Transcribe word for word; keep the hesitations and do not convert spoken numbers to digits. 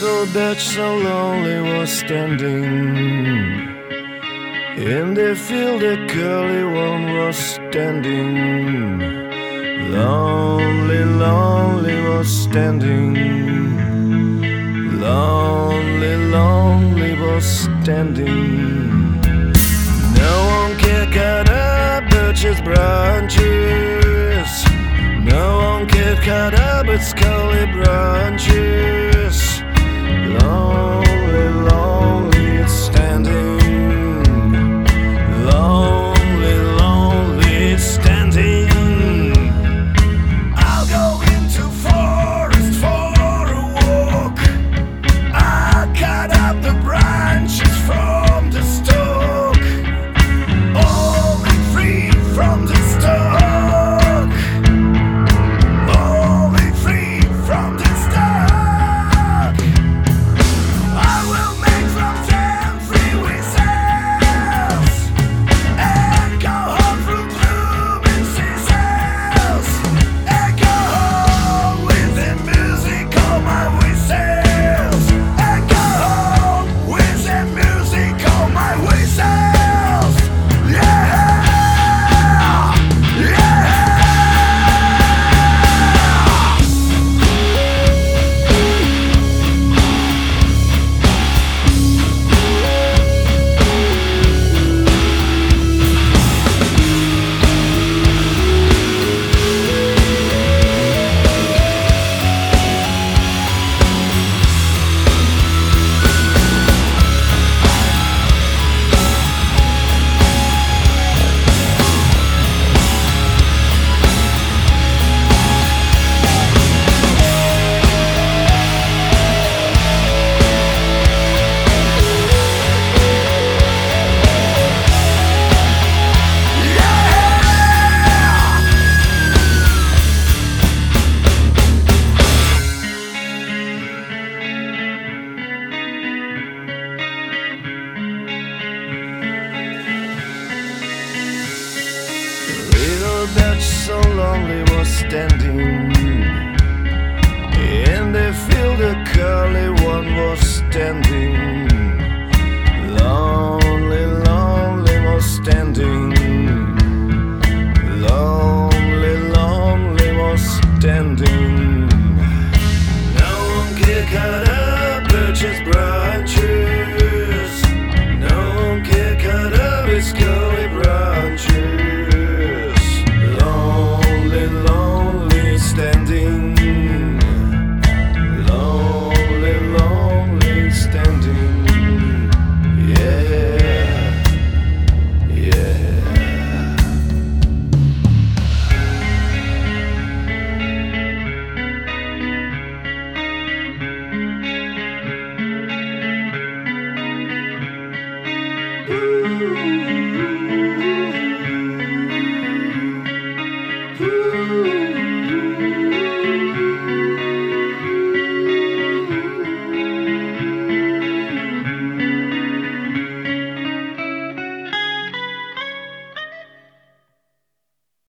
Little Dutch so lonely was standing in the field, the curly one was standing. Lonely, lonely was standing. Lonely, lonely was standing. No one could cut up birch's branches. No one could cut up its curly branches. Lonely, lonely it's standing. Lonely, lonely it's standing. I'll go into forest for a walk. I'll cut up the branches from the stalk. Only free from the stalk. Only free from the stalk. I will make from them free whistles and go home through blooming seasons and go home with the music on my whistles and go home with the music on my whistles. Yeah, yeah. Little Dutch so lonely was standing in the field, the curly one was standing. Long